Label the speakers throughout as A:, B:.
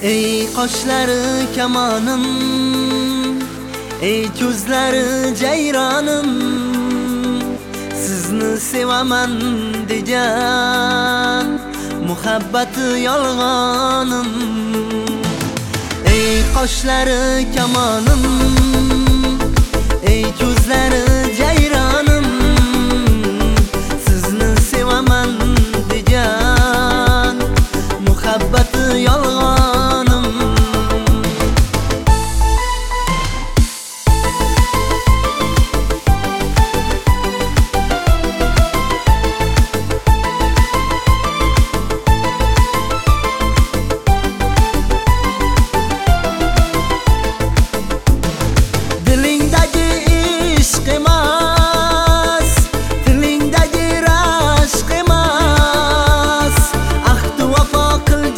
A: Ey qoshlari kamonim, ey ko'zlari jayronim, sizni sevaman degan muhabbati yolg'onim. Ey qoshlari kamonim, ey ko'zlari jayronim, sizni sevaman degan muhabbati yolg'onim. Dilingdagi ishq emas, tilingdagi rashq emas, ahd vafo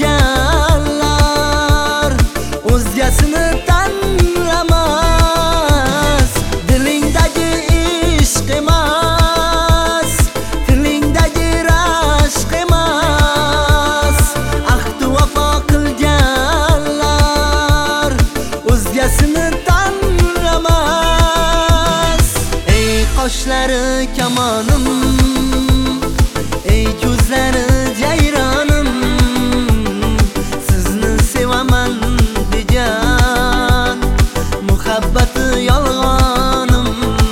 A: qilganlar o'zgasini tanlamas. Dilingdagi ishq emas, tilingdagi rashq emas, ahd vafo qilganlar o'zgasini tanlamas. Ey qoshlari kamonim, ey ko'zlari jayronim, sizni sevaman degan muhabbati yolg'onim.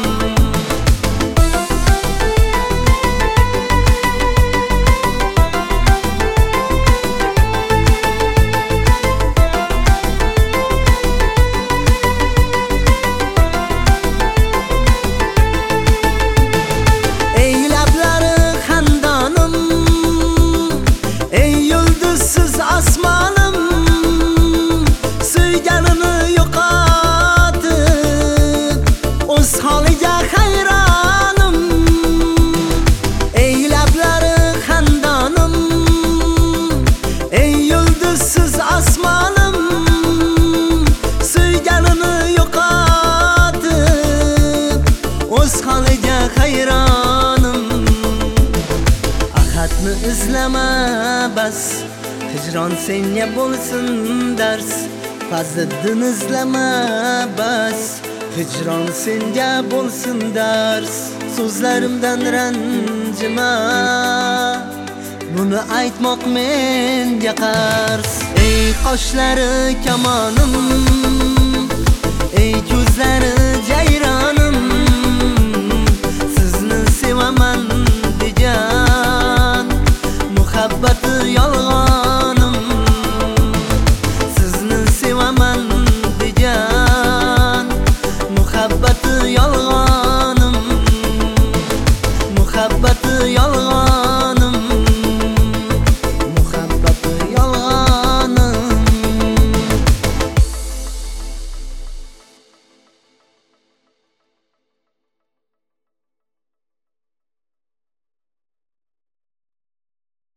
A: Ey lablari xandonim, ey yulduzsiz osmonim, suyganini yo'qotib o'z holiga hayronim. Ey lablari xandonim, ey yulduzsiz osmonim, suyganini yo'qotib o'z holiga hayronim. Ahadni izlama bas, hijron senga bo'lsin dars. Fazliddin izlama bas, hijron senga bo'lsin dars. So'zlarimdan ranjima, buni aytmoq menga qars. Ey qoshlari kamonim, ey ko'zlari jayronim, sizni sevaman degan muhabbati yolg'onim. Sizni sevaman degan muhabbati yolg'onim. Muhabbati yolg'onim.